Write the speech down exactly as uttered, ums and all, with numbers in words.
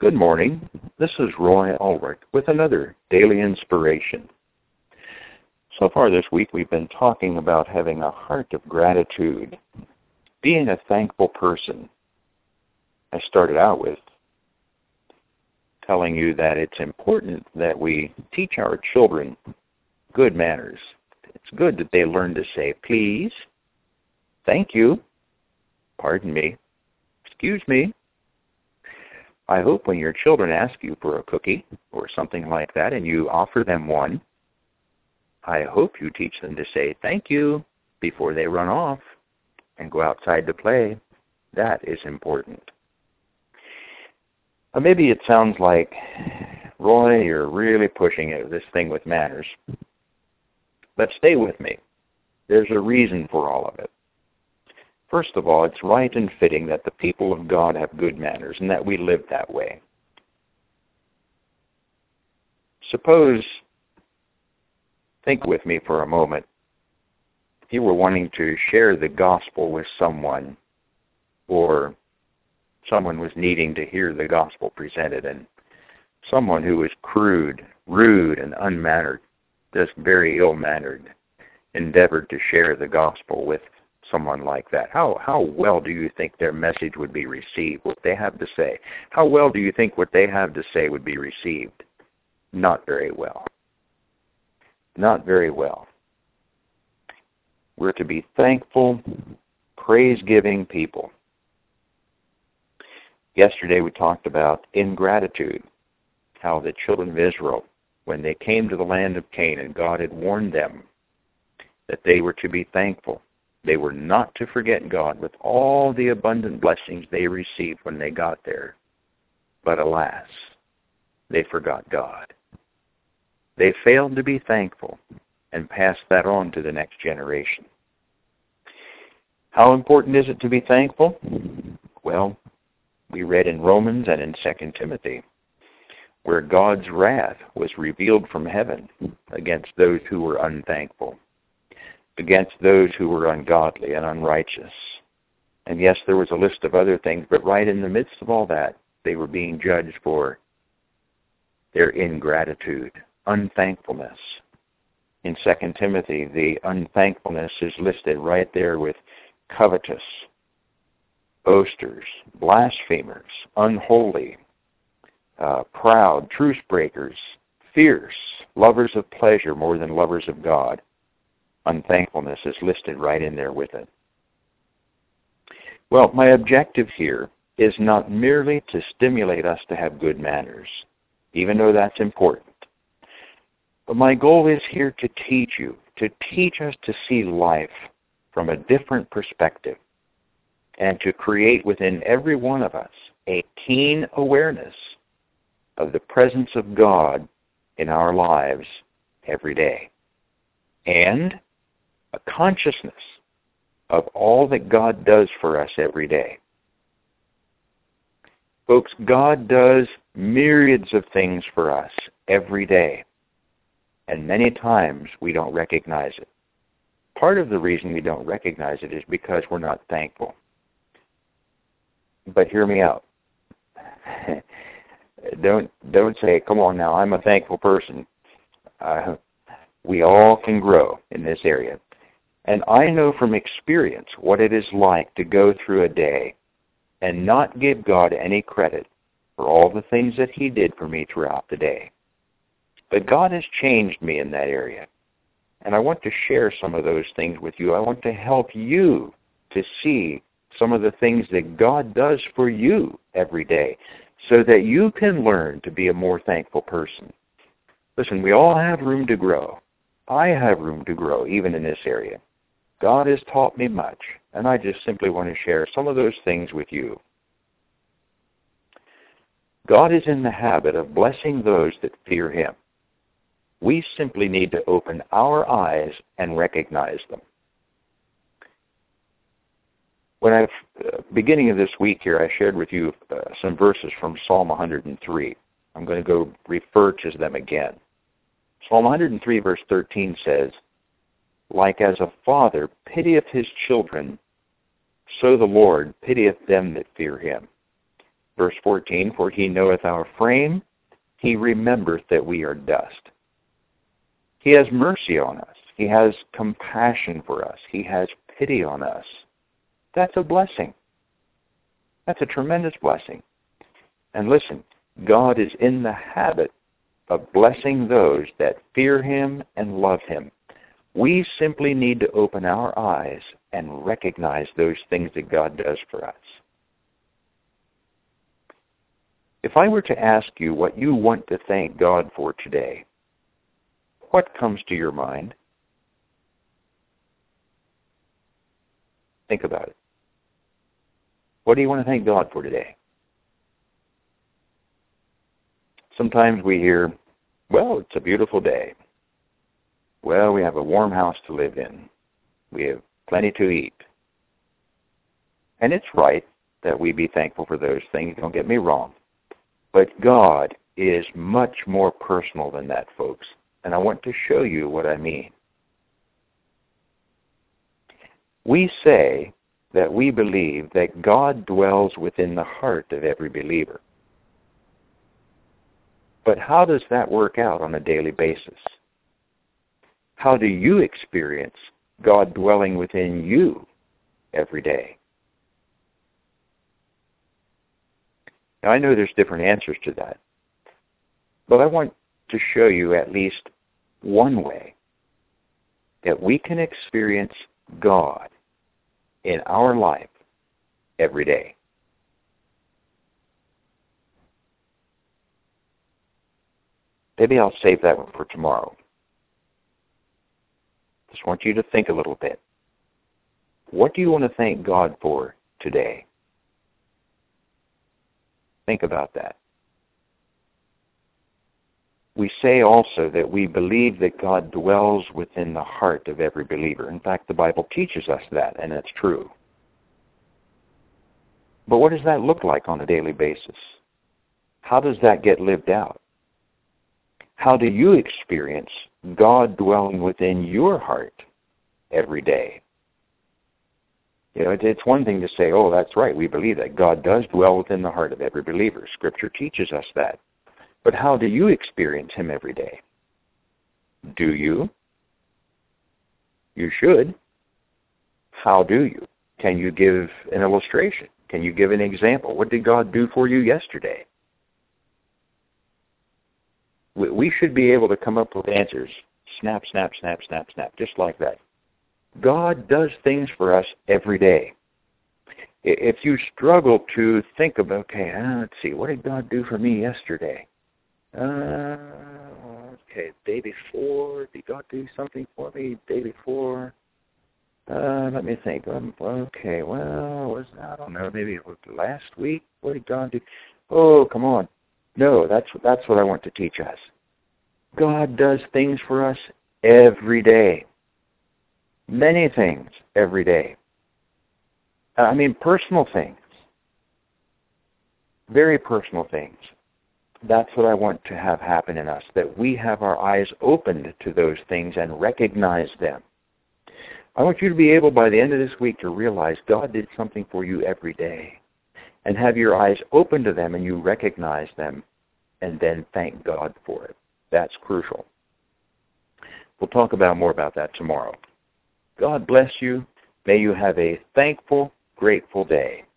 Good morning. This is Roy Ulrich with another Daily Inspiration. So far this week we've been talking about having a heart of gratitude, being a thankful person. I started out with telling you that it's important that we teach our children good manners. It's good that they learn to say please, thank you, pardon me, excuse me. I hope when your children ask you for a cookie or something like that and you offer them one, I hope you teach them to say thank you before they run off and go outside to play. That is important. Uh, maybe it sounds like, Roy, you're really pushing it, this thing with manners. But stay with me. There's a reason for all of it. First of all, it's right and fitting that the people of God have good manners and that we live that way. Suppose, think with me for a moment, if you were wanting to share the gospel with someone, or someone was needing to hear the gospel presented, and someone who was crude, rude, and unmannered, just very ill-mannered, endeavored to share the gospel with someone like that. How how well do you think their message would be received, what they have to say? How well do you think what they have to say would be received? Not very well. Not very well. We're to be thankful, praise-giving people. Yesterday we talked about ingratitude, how the children of Israel, when they came to the land of Canaan, God had warned them that they were to be thankful. They were not to forget God with all the abundant blessings they received when they got there. But alas, they forgot God. They failed to be thankful and passed that on to the next generation. How important is it to be thankful? Well, we read in Romans and in Second Timothy, where God's wrath was revealed from heaven against those who were unthankful, against those who were ungodly and unrighteous. And yes, there was a list of other things, but right in the midst of all that, they were being judged for their ingratitude, unthankfulness. In Second Timothy, the unthankfulness is listed right there with covetous, boasters, blasphemers, unholy, uh, proud, truce breakers, fierce, lovers of pleasure more than lovers of God. Unthankfulness is listed right in there with it. Well, my objective here is not merely to stimulate us to have good manners, even though that's important. But my goal is here to teach you, to teach us to see life from a different perspective, and to create within every one of us a keen awareness of the presence of God in our lives every day, and a consciousness of all that God does for us every day. Folks, God does myriads of things for us every day, and many times we don't recognize it. Part of the reason we don't recognize it is because we're not thankful. But hear me out. don't don't say, come on now, I'm a thankful person. Uh, we all can grow in this area. And I know from experience what it is like to go through a day and not give God any credit for all the things that He did for me throughout the day. But God has changed me in that area. And I want to share some of those things with you. I want to help you to see some of the things that God does for you every day so that you can learn to be a more thankful person. Listen, we all have room to grow. I have room to grow even in this area. God has taught me much, and I just simply want to share some of those things with you. God is in the habit of blessing those that fear Him. We simply need to open our eyes and recognize them. When I, uh, beginning of this week here, I shared with you uh, some verses from Psalm one hundred three. I'm going to go refer to them again. Psalm one hundred three verse thirteen says, like as a father pitieth his children, so the Lord pitieth them that fear Him. Verse fourteen, for he knoweth our frame, he remembereth that we are dust. He has mercy on us. He has compassion for us. He has pity on us. That's a blessing. That's a tremendous blessing. And listen, God is in the habit of blessing those that fear him and love him. We simply need to open our eyes and recognize those things that God does for us. If I were to ask you what you want to thank God for today, what comes to your mind? Think about it. What do you want to thank God for today? Sometimes we hear, well, it's a beautiful day. Well, we have a warm house to live in. We have plenty to eat. And it's right that we be thankful for those things, don't get me wrong. But God is much more personal than that, folks. And I want to show you what I mean. We say that we believe that God dwells within the heart of every believer. But how does that work out on a daily basis? How do you experience God dwelling within you every day? Now, I know there's different answers to that, but I want to show you at least one way that we can experience God in our life every day. Maybe I'll save that one for tomorrow. Just want you to think a little bit. What do you want to thank God for today? Think about that. We say also that we believe that God dwells within the heart of every believer. In fact, the Bible teaches us that, and it's true. But what does that look like on a daily basis? How does that get lived out? How do you experience God dwelling within your heart every day? You know, it's one thing to say, oh, that's right, we believe that God does dwell within the heart of every believer. Scripture teaches us that. But how do you experience him every day? Do you? You should. How do you? Can you give an illustration? Can you give an example? What did God do for you yesterday? We should be able to come up with answers. Snap, snap, snap, snap, snap, just like that. God does things for us every day. If you struggle to think of, okay, let's see, what did God do for me yesterday? Uh, okay, day before, did God do something for me? Day before, uh, let me think. Um, okay, well, was I don't know, maybe it was last week. What did God do? Oh, come on. No, that's that's what I want to teach us. God does things for us every day. Many things every day. I mean, personal things. Very personal things. That's what I want to have happen in us, that we have our eyes opened to those things and recognize them. I want you to be able by the end of this week to realize God did something for you every day, and have your eyes open to them and you recognize them, and then thank God for it. That's crucial. We'll talk about more about that tomorrow. God bless you. May you have a thankful, grateful day.